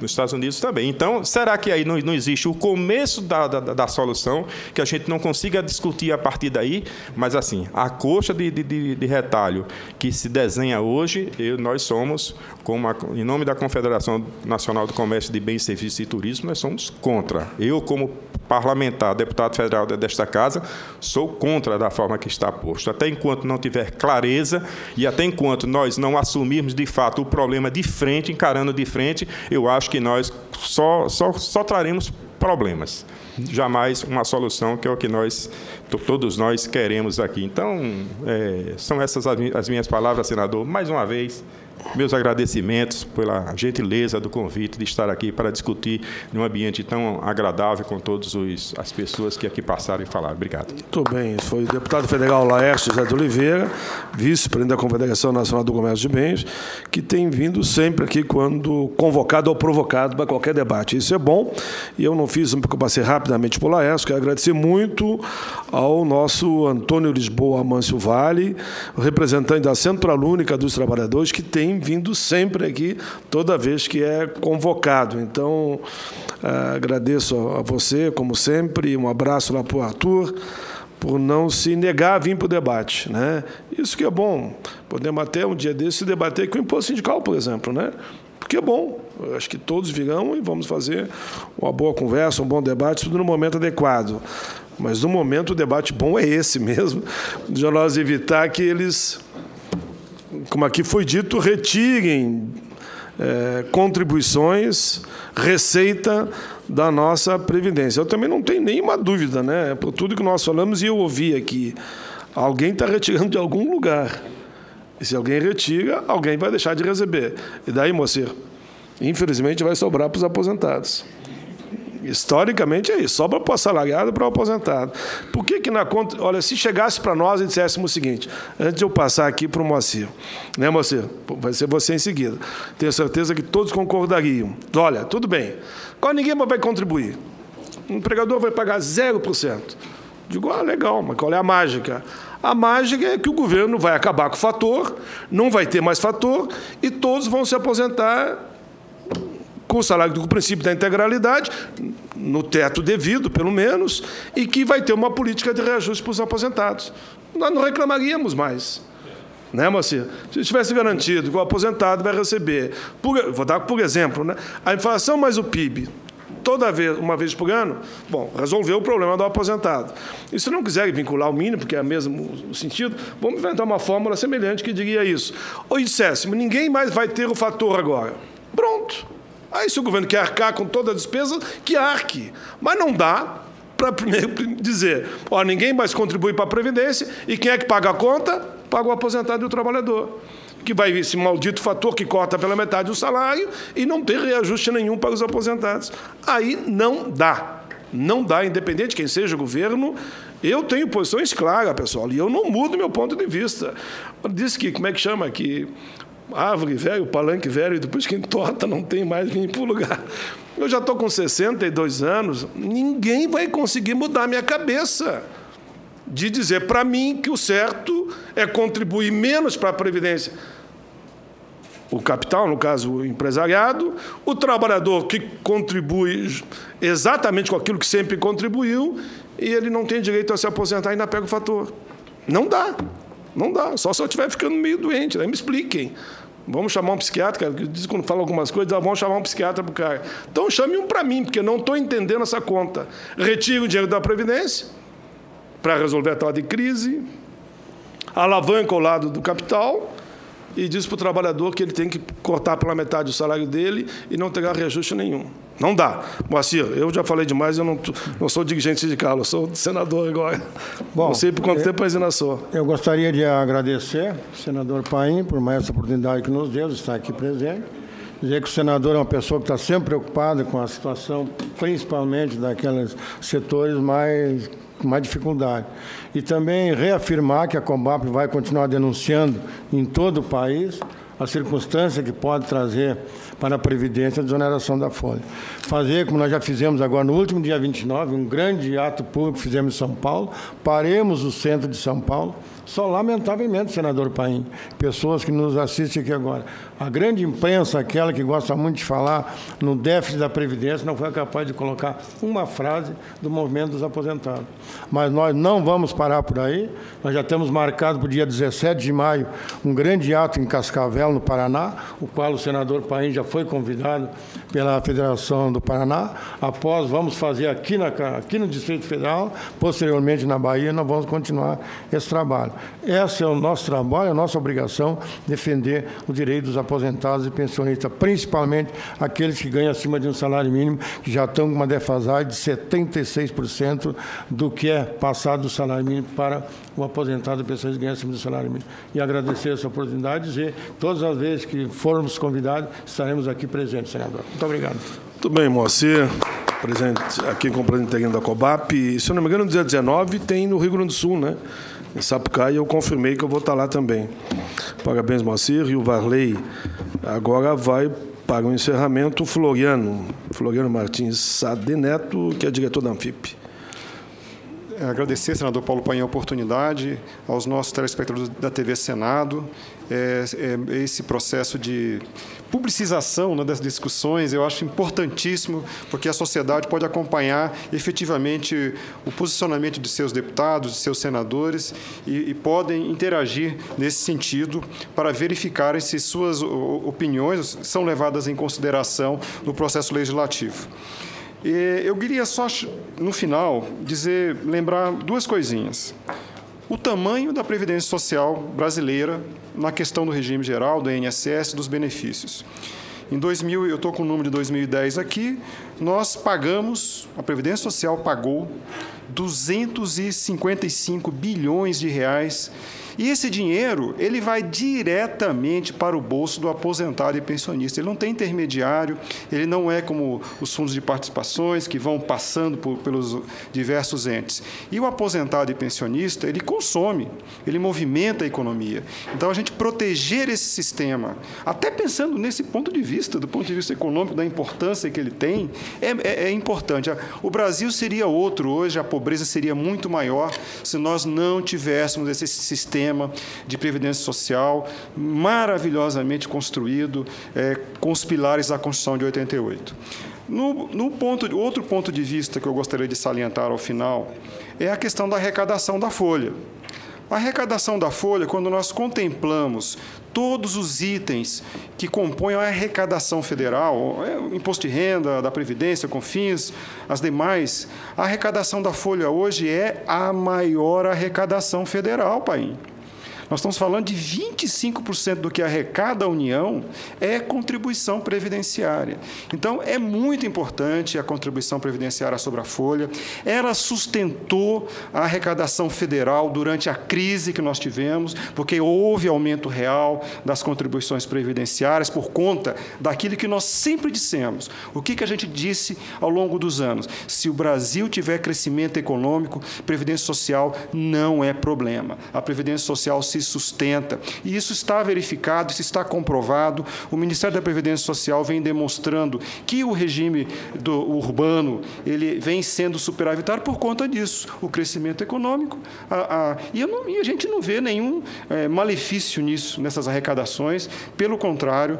nos Estados Unidos também. Então, será que aí não existe o começo da solução, que a gente não consiga discutir a partir daí? Mas, assim, a coxa de retalho que se desenha hoje, nós somos, em nome da Confederação Nacional do Comércio de Bens, Serviços e Turismo, nós somos contra. Eu, como parlamentar, deputado federal desta casa, sou contra da forma que está posto. Até enquanto não tiver clareza e até enquanto nós não assumirmos, de fato, o problema de frente, encarando de frente, eu acho que nós só traremos problemas. Jamais uma solução, que é o que todos nós queremos aqui. Então, são essas as minhas palavras, senador. Mais uma vez, meus agradecimentos pela gentileza do convite de estar aqui para discutir num ambiente tão agradável com todas as pessoas que aqui passaram e falaram. Obrigado. Muito bem. Foi o deputado federal Laércio José de Oliveira, vice-presidente da Confederação Nacional do Comércio de Bens, que tem vindo sempre aqui quando convocado ou provocado para qualquer debate. Isso é bom. E eu não fiz, porque eu passei rapidamente por Laércio. Quero agradecer muito ao nosso Antônio Lisboa Amâncio Vale, representante da Central Única dos Trabalhadores, que tem vindo sempre aqui, toda vez que é convocado. Então, agradeço a você, como sempre, um abraço lá para o Arthur, por não se negar a vir para o debate, né? Isso que é bom. Podemos até um dia desse debater com o imposto sindical, por exemplo, né? Porque é bom. Eu acho que todos virão e vamos fazer uma boa conversa, um bom debate, tudo no momento adequado. Mas, no momento, o debate bom é esse mesmo, de nós evitar que eles, como aqui foi dito, retirem contribuições, receita da nossa Previdência. Eu também não tenho nenhuma dúvida, né? Por tudo que nós falamos, e eu ouvi aqui, alguém está retirando de algum lugar. E se alguém retira, alguém vai deixar de receber. E daí, moceiro, infelizmente, vai sobrar para os aposentados. Historicamente é isso, sobra para o assalariado e para o aposentado. Por que na conta... Olha, se chegasse para nós e disséssemos o seguinte, antes de eu passar aqui para o Moacir, né, Moacir? Vai ser você em seguida. Tenho certeza que todos concordariam. Olha, tudo bem, agora ninguém vai contribuir. O empregador vai pagar 0%. Digo, legal, mas qual é a mágica? A mágica é que o governo vai acabar com o fator, não vai ter mais fator, e todos vão se aposentar com o salário do princípio da integralidade, no teto devido, pelo menos, e que vai ter uma política de reajuste para os aposentados. Nós não reclamaríamos mais. Né, Moacir? Se estivesse garantido que o aposentado vai receber, vou dar por exemplo, né, a inflação mais o PIB, uma vez por ano, bom, resolveu o problema do aposentado. E se não quiser vincular o mínimo, porque é o mesmo sentido, vamos inventar uma fórmula semelhante que diria isso. Ou disséssemos, ninguém mais vai ter o fator agora. Pronto. Aí, se o governo quer arcar com toda a despesa, que arque. Mas não dá para primeiro dizer, ninguém mais contribui para a Previdência, e quem é que paga a conta? Paga o aposentado e o trabalhador. Que vai vir esse maldito fator que corta pela metade o salário e não tem reajuste nenhum para os aposentados. Aí não dá. Não dá, independente de quem seja o governo. Eu tenho posições claras, pessoal, e eu não mudo meu ponto de vista. Diz que, como é que chama aqui? Árvore velha, palanque velho, e depois quem torta não tem mais vir para o lugar. Eu já estou com 62 anos, ninguém vai conseguir mudar minha cabeça de dizer para mim que o certo é contribuir menos para a Previdência. O capital, no caso, o empresariado, o trabalhador que contribui exatamente com aquilo que sempre contribuiu, e ele não tem direito a se aposentar e ainda pega o fator. Não dá. Não dá, só se eu estiver ficando meio doente, né? Me expliquem. Vamos chamar um psiquiatra, que diz quando fala algumas coisas, vamos chamar um psiquiatra para o cara. Então chame um para mim, porque eu não estou entendendo essa conta. Retire o dinheiro da Previdência para resolver a tal de crise, alavanca ao lado do capital e diz para o trabalhador que ele tem que cortar pela metade o salário dele e não terá reajuste nenhum. Não dá. Moacir, eu já falei demais, eu não sou dirigente sindical, eu sou senador agora. Bom, não sei por quanto tempo, mas ainda sou. Eu gostaria de agradecer ao senador Paim por mais essa oportunidade que nos deu de estar aqui presente. Dizer que o senador é uma pessoa que está sempre preocupada com a situação, principalmente daqueles setores com mais dificuldade. E também reafirmar que a Combap vai continuar denunciando em todo o país a circunstância que pode trazer para a Previdência a desoneração da folha. Fazer, como nós já fizemos agora no último dia 29, um grande ato público que fizemos em São Paulo, paremos o centro de São Paulo, Só, lamentavelmente, senador Paim, pessoas que nos assistem aqui agora, a grande imprensa, aquela que gosta muito de falar no déficit da Previdência, não foi capaz de colocar uma frase do movimento dos aposentados. Mas nós não vamos parar por aí, nós já temos marcado para o dia 17 de maio um grande ato em Cascavel, no Paraná, o qual o senador Paim já foi convidado pela Federação do Paraná. Após, vamos fazer aqui no Distrito Federal, posteriormente na Bahia, nós vamos continuar esse trabalho. Esse é o nosso trabalho, é a nossa obrigação, defender o direito dos aposentados e pensionistas, principalmente aqueles que ganham acima de um salário mínimo, que já estão com uma defasagem de 76% do que é passado do salário mínimo para o aposentado e pensionista que ganha acima do salário mínimo. E agradecer essa oportunidade e dizer, todas as vezes que formos convidados, estaremos aqui presentes, senador. Muito obrigado. Muito bem, Moacir, presente aqui com o presidente interino da COBAP. E, se eu não me engano, no dia 19 tem no Rio Grande do Sul, né? Em Sapucaí, eu confirmei que eu vou estar lá também. Parabéns, Moacir. E o Varley agora vai para o encerramento o Floriano Martins Sade Neto, que é diretor da Anfip. Agradecer, senador Paulo Paim, a oportunidade, aos nossos telespectadores da TV Senado. Esse processo de publicização, né, das discussões, eu acho importantíssimo, porque a sociedade pode acompanhar efetivamente o posicionamento de seus deputados, de seus senadores, e podem interagir nesse sentido para verificarem se suas opiniões são levadas em consideração no processo legislativo. Eu queria só, no final, lembrar duas coisinhas. O tamanho da Previdência Social brasileira na questão do regime geral, do INSS, dos benefícios. Em 2000, eu estou com o número de 2010 aqui, nós pagamos, a Previdência Social pagou 255 bilhões de reais. E esse dinheiro, ele vai diretamente para o bolso do aposentado e pensionista. Ele não tem intermediário, ele não é como os fundos de participações que vão passando pelos diversos entes. E o aposentado e pensionista, ele consome, ele movimenta a economia. Então, a gente proteger esse sistema, até pensando nesse ponto de vista, do ponto de vista econômico, da importância que ele tem, é importante. O Brasil seria outro hoje, a pobreza seria muito maior se nós não tivéssemos esse sistema de previdência social maravilhosamente construído, com os pilares da Constituição de 88. Outro ponto de vista que eu gostaria de salientar ao final é a questão da arrecadação da folha. A arrecadação da folha, quando nós contemplamos todos os itens que compõem a arrecadação federal, o imposto de renda, da Previdência, CONFINS, as demais, a arrecadação da folha hoje é a maior arrecadação federal, Paim. Nós estamos falando de 25% do que arrecada a União é contribuição previdenciária. Então, é muito importante a contribuição previdenciária sobre a folha. Ela sustentou a arrecadação federal durante a crise que nós tivemos, porque houve aumento real das contribuições previdenciárias por conta daquilo que nós sempre dissemos. O que a gente disse ao longo dos anos? Se o Brasil tiver crescimento econômico, Previdência Social não é problema. A Previdência Social se sustenta. E isso está verificado, isso está comprovado. O Ministério da Previdência Social vem demonstrando que o regime urbano ele vem sendo superavitário por conta disso. O crescimento econômico. E a gente não vê nenhum malefício nisso, nessas arrecadações. Pelo contrário,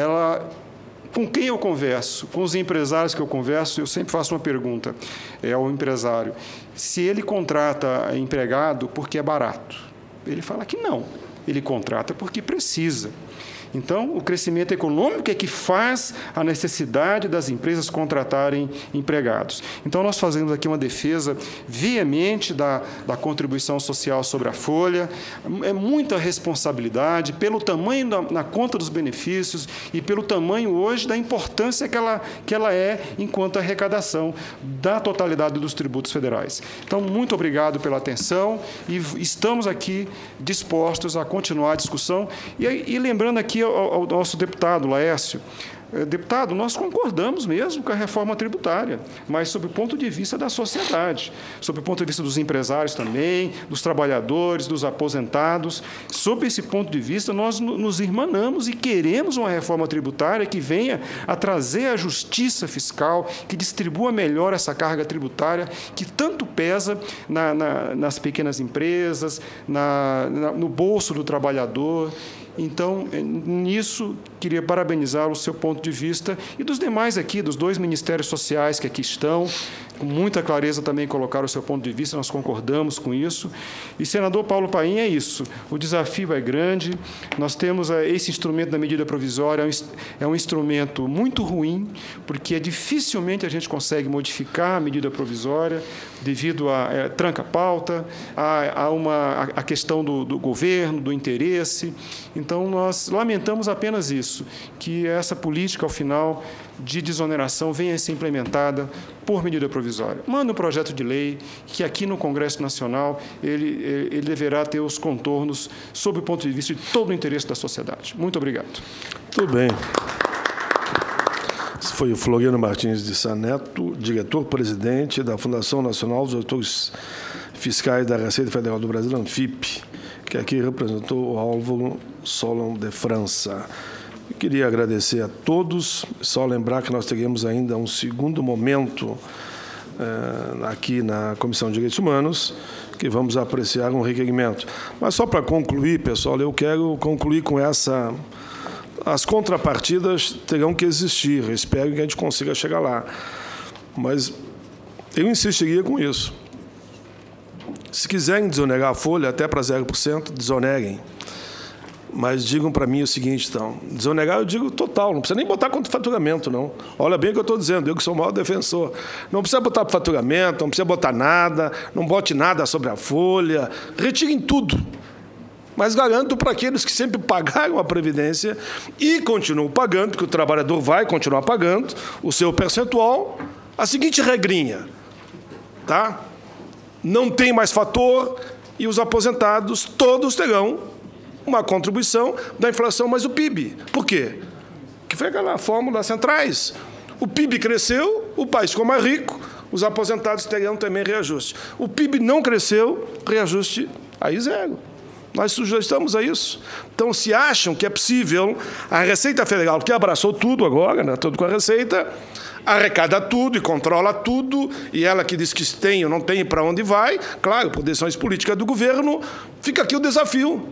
com quem eu converso, com os empresários que eu converso, eu sempre faço uma pergunta ao empresário. Se ele contrata empregado porque é barato, ele fala que não, ele contrata porque precisa. Então, o crescimento econômico é que faz a necessidade das empresas contratarem empregados. Então, nós fazemos aqui uma defesa veemente da contribuição social sobre a folha. É muita responsabilidade pelo tamanho na conta dos benefícios e pelo tamanho hoje da importância que ela é enquanto arrecadação da totalidade dos tributos federais. Então, muito obrigado pela atenção e estamos aqui dispostos a continuar a discussão. E lembrando aqui ao nosso deputado Laércio, deputado, nós concordamos mesmo com a reforma tributária, mas sob o ponto de vista da sociedade, sob o ponto de vista dos empresários também, dos trabalhadores, dos aposentados. Sob esse ponto de vista, nós nos irmanamos e queremos uma reforma tributária que venha a trazer a justiça fiscal, que distribua melhor essa carga tributária que tanto pesa nas pequenas empresas, no bolso do trabalhador. Então, nisso, queria parabenizar o seu ponto de vista e dos demais aqui, dos 2 ministérios sociais que aqui estão, com muita clareza também colocaram o seu ponto de vista, nós concordamos com isso. E, senador Paulo Paim, é isso, o desafio é grande, nós temos esse instrumento da medida provisória, é um instrumento muito ruim, porque dificilmente a gente consegue modificar a medida provisória, devido a tranca-pauta, a questão do governo, do interesse. Então, nós lamentamos apenas isso, que essa política, ao final, de desoneração venha a ser implementada por medida provisória. Manda um projeto de lei que aqui no Congresso Nacional ele deverá ter os contornos sob o ponto de vista de todo o interesse da sociedade. Muito obrigado. Tudo bem. Esse foi o Floriano Martins de Sá Neto, diretor-presidente da Fundação Nacional dos Auditores Fiscais da Receita Federal do Brasil, ANFIP, que aqui representou o Álvaro Solon de França. Eu queria agradecer a todos, só lembrar que nós teremos ainda um segundo momento aqui na Comissão de Direitos Humanos, que vamos apreciar um requerimento. Mas só para concluir, pessoal, eu quero concluir com essa... As contrapartidas terão que existir, eu espero que a gente consiga chegar lá. Mas eu insistiria com isso. Se quiserem desonerar a folha até para 0%, desoneguem. Mas digam para mim o seguinte, então, desonerar eu digo total, não precisa nem botar contra faturamento, não. Olha bem o que eu estou dizendo, eu que sou o maior defensor. Não precisa botar faturamento, não precisa botar nada, não bote nada sobre a folha, retirem tudo. Mas garanto para aqueles que sempre pagaram a Previdência e continuam pagando, porque o trabalhador vai continuar pagando o seu percentual, a seguinte regrinha, tá? Não tem mais fator e os aposentados todos terão uma contribuição da inflação mais o PIB. Por quê? Que foi aquela fórmula das centrais. O PIB cresceu, o país ficou mais rico, os aposentados terão também reajuste. O PIB não cresceu, reajuste aí 0. Nós sugestamos a isso. Então, se acham que é possível, a Receita Federal, que abraçou tudo agora, né, tudo com a Receita, arrecada tudo e controla tudo, e ela que diz que tem ou não tem para onde vai, claro, por decisões políticas do governo, fica aqui o desafio.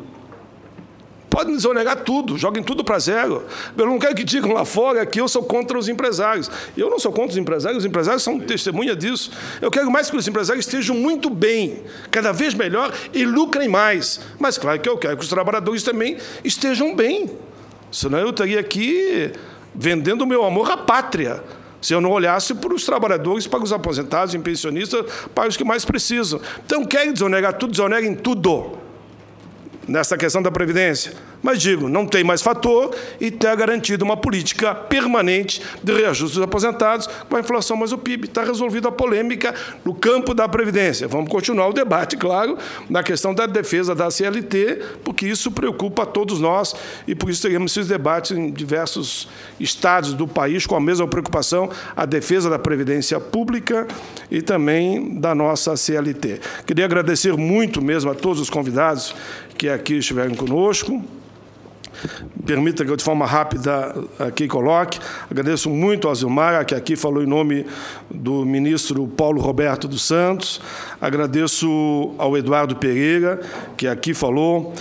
Podem desonerar tudo, joguem tudo para 0. Eu não quero que digam lá fora que eu sou contra os empresários. Eu não sou contra os empresários são testemunha disso. Eu quero mais que os empresários estejam muito bem, cada vez melhor e lucrem mais. Mas, claro que eu quero que os trabalhadores também estejam bem. Senão eu estaria aqui vendendo o meu amor à pátria, se eu não olhasse para os trabalhadores, para os aposentados, os pensionistas, para os que mais precisam. Então, querem desonerar tudo, desoneguem tudo nessa questão da Previdência. Mas, digo, não tem mais fator e ter garantido uma política permanente de reajuste dos aposentados com a inflação mais o PIB. Está resolvida a polêmica no campo da Previdência. Vamos continuar o debate, claro, na questão da defesa da CLT, porque isso preocupa a todos nós e por isso teremos esses debates em diversos estados do país com a mesma preocupação, a defesa da Previdência Pública e também da nossa CLT. Queria agradecer muito mesmo a todos os convidados que aqui estiveram conosco. Permita que eu, de forma rápida, aqui coloque. Agradeço muito ao Zilmar, que aqui falou em nome do ministro Paulo Roberto dos Santos. Agradeço ao Eduardo Pereira, que aqui falou.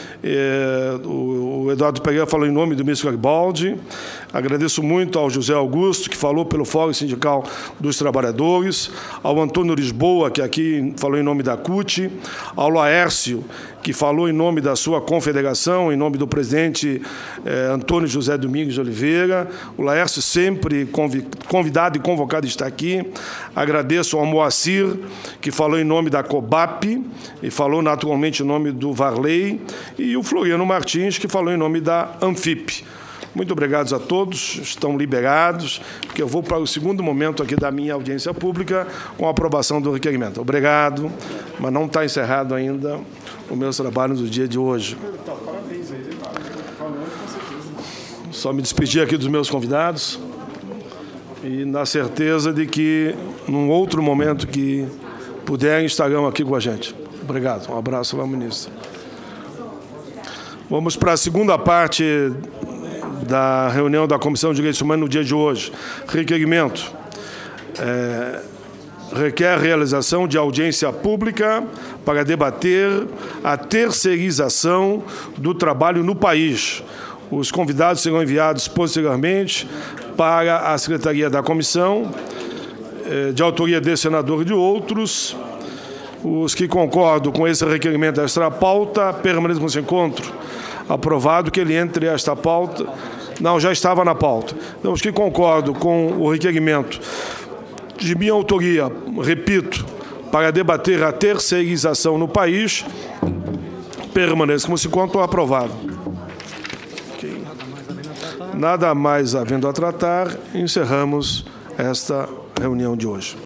O Eduardo Pereira falou em nome do ministro Garibaldi. Agradeço muito ao José Augusto, que falou pelo Fórum Sindical dos Trabalhadores. Ao Antônio Lisboa, que aqui falou em nome da CUT. Ao Laércio, que falou em nome da sua confederação, em nome do presidente Antônio José Domingos de Oliveira. O Laércio sempre convidado e convocado está aqui. Agradeço ao Moacir, que falou em nome da COBAP e falou naturalmente em nome do Varley, e o Floriano Martins, que falou em nome da ANFIP. Muito obrigado a todos, estão liberados, porque eu vou para o segundo momento aqui da minha audiência pública com a aprovação do requerimento. Obrigado, mas não está encerrado ainda o meu trabalho do dia de hoje. Só me despedir aqui dos meus convidados. E na certeza de que, num outro momento que puderem, estarão aqui com a gente. Obrigado. Um abraço, senhor ministro. Vamos para a segunda parte da reunião da Comissão de Direitos Humanos no dia de hoje. Requerimento. Requer a realização de audiência pública para debater a terceirização do trabalho no país. Os convidados serão enviados posteriormente para a Secretaria da Comissão, de autoria desse senador e de outros. Os que concordam com esse requerimento extra pauta permaneçam nesse encontro. Aprovado que ele entre esta pauta. Não, já estava na pauta. Então, os que concordam com o requerimento de minha autoria, repito, para debater a terceirização no país, permaneçam como se encontram. Aprovado. Okay. Nada mais havendo a tratar, encerramos esta reunião de hoje.